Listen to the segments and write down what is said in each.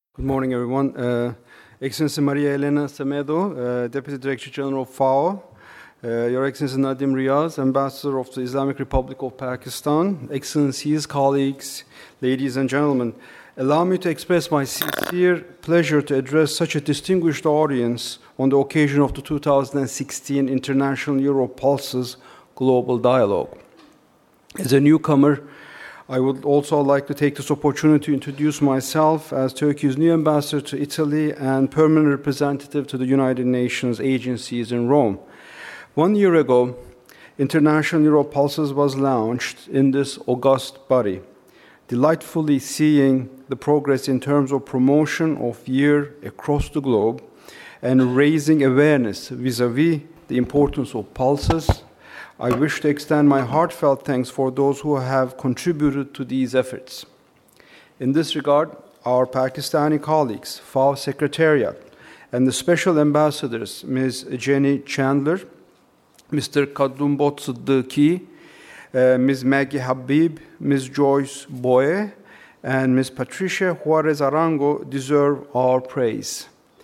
Good morning, everyone. Excellency Maria Elena Semedo, Deputy Director General of FAO, Your Excellency Nadim Riyaz, Ambassador of the Islamic Republic of Pakistan, Excellencies, colleagues, ladies and gentlemen, allow me to express my sincere pleasure to address such a distinguished audience on the occasion of the 2016 International Year of Pulses Global Dialogue. As a newcomer, I would also like to take this opportunity to introduce myself as Turkey's new ambassador to Italy and permanent representative to the United Nations agencies in Rome. 1 year ago, International Year of Pulses was launched in this august body, delightfully seeing the progress in terms of promotion of year across the globe and raising awareness vis-à-vis the importance of pulses. I wish to extend my heartfelt thanks for those who have contributed to these efforts. In this regard, our Pakistani colleagues, FAO Secretariat, and the special ambassadors, Ms. Jenny Chandler, Mr. Kadumbot Siddiqui, Ms. Maggie Habib, Ms. Joyce Boye, and Ms. Patricia Juarez Arango deserve our praise.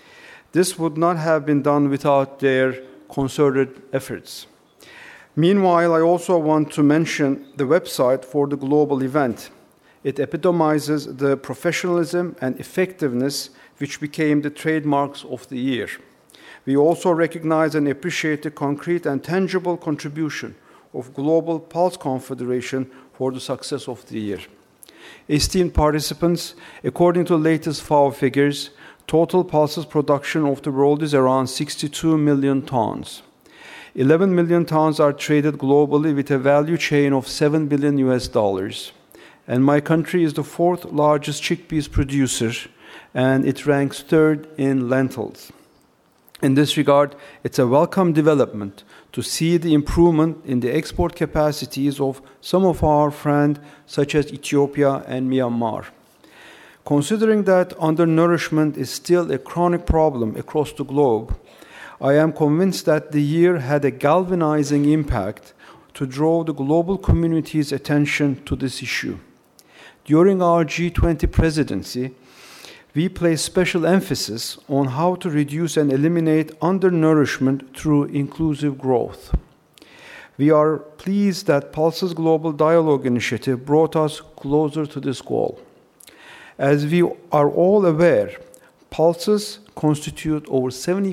This would not have been done without their concerted efforts. Meanwhile, I also want to mention the website for the global event. It epitomizes the professionalism and effectiveness which became the trademarks of the year. We also recognize and appreciate the concrete and tangible contribution of Global Pulse Confederation for the success of the year. Esteemed participants, according to the latest FAO figures, total pulses production of the world is around 62 million tons. 11 million tons are traded globally with a value chain of $7 billion US. And my country is the fourth largest chickpeas producer, and it ranks third in lentils. In this regard, it's a welcome development to see the improvement in the export capacities of some of our friends, such as Ethiopia and Myanmar. Considering that undernourishment is still a chronic problem across the globe, I am convinced that the year had a galvanizing impact to draw the global community's attention to this issue. During our G20 presidency, we placed special emphasis on how to reduce and eliminate undernourishment through inclusive growth. We are pleased that Pulses Global Dialogue Initiative brought us closer to this goal. As we are all aware, pulses constitute over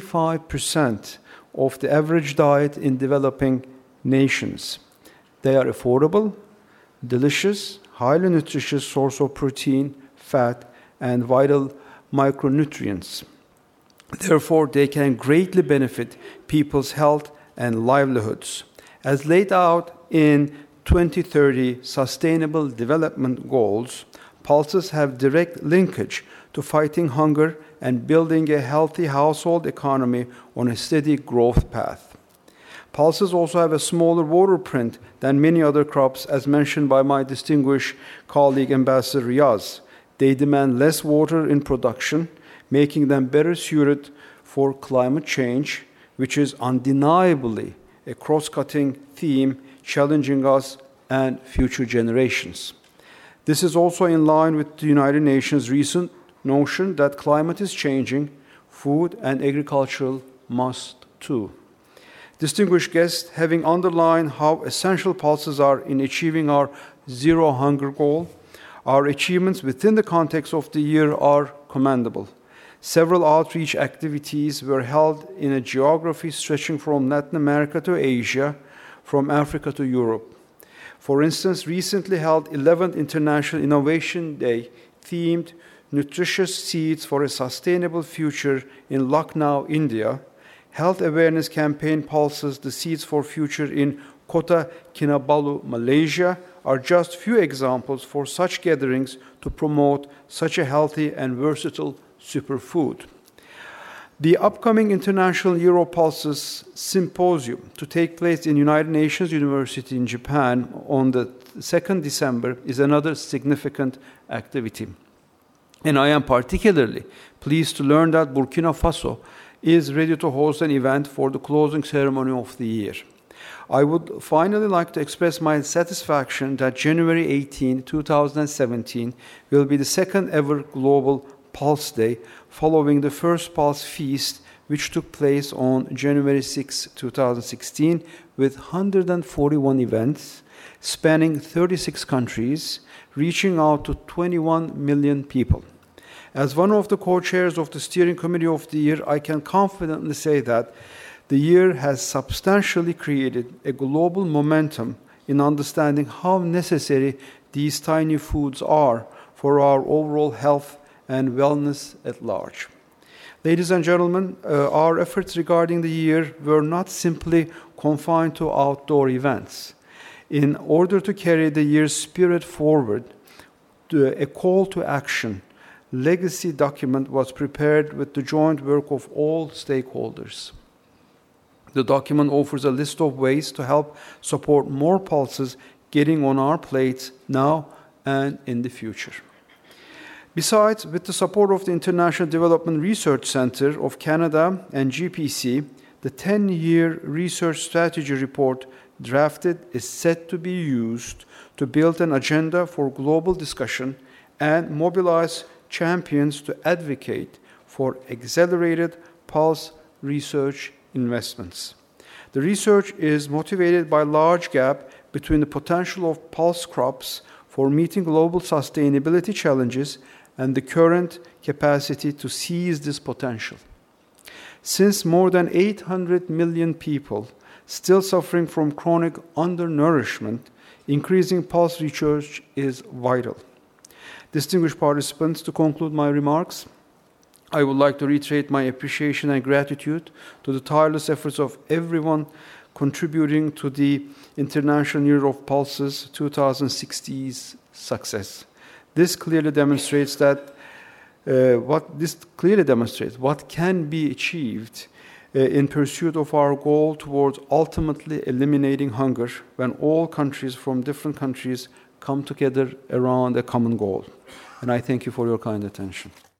75% of the average diet in developing nations. They are affordable, delicious, highly nutritious source of protein, fat, and vital micronutrients. Therefore, they can greatly benefit people's health and livelihoods. As laid out in 2030 Sustainable Development Goals, pulses have direct linkage to fighting hunger and building a healthy household economy on a steady growth path. Pulses also have a smaller water print than many other crops, as mentioned by my distinguished colleague Ambassador Riyaz. They demand less water in production, making them better suited for climate change, which is undeniably a cross-cutting theme challenging us and future generations. This is also in line with the United Nations' recent notion that climate is changing, food and agriculture must too. Distinguished guests, having underlined how essential pulses are in achieving our zero hunger goal, our achievements within the context of the year are commendable. Several outreach activities were held in a geography stretching from Latin America to Asia, from Africa to Europe. For instance, recently held 11th International Innovation Day themed Nutritious Seeds for a Sustainable Future in Lucknow, India, health awareness campaign Pulses the Seeds for Future in Kota Kinabalu, Malaysia, are just few examples for such gatherings to promote such a healthy and versatile superfood. The upcoming International Year of Pulses Symposium to take place in United Nations University in Japan on the 2nd December is another significant activity. And I am particularly pleased to learn that Burkina Faso is ready to host an event for the closing ceremony of the year. I would finally like to express my satisfaction that January 18, 2017 will be the second ever Global Pulse Day, following the first Pulse Feast, which took place on January 6, 2016, with 141 events spanning 36 countries, reaching out to 21 million people. As one of the co-chairs of the Steering Committee of the Year, I can confidently say that the year has substantially created a global momentum in understanding how necessary these tiny foods are for our overall health and wellness at large. Ladies and gentlemen, our efforts regarding the year were not simply confined to outdoor events. In order to carry the year's spirit forward, a call to action legacy document was prepared with the joint work of all stakeholders. The document offers a list of ways to help support more pulses getting on our plates now and in the future. Besides, with the support of the International Development Research Centre of Canada and GPC, the 10-year research strategy report drafted is set to be used to build an agenda for global discussion and mobilize champions to advocate for accelerated pulse research investments. The research is motivated by a large gap between the potential of pulse crops for meeting global sustainability challenges and the current capacity to seize this potential. Since more than 800 million people still suffering from chronic undernourishment, increasing pulse research is vital. Distinguished participants, to conclude my remarks, I would like to reiterate my appreciation and gratitude to the tireless efforts of everyone contributing to the International Year of Pulses 2016's success. This clearly demonstrates what can be achieved in pursuit of our goal towards ultimately eliminating hunger when all countries from different countries come together around a common goal. And I thank you for your kind attention.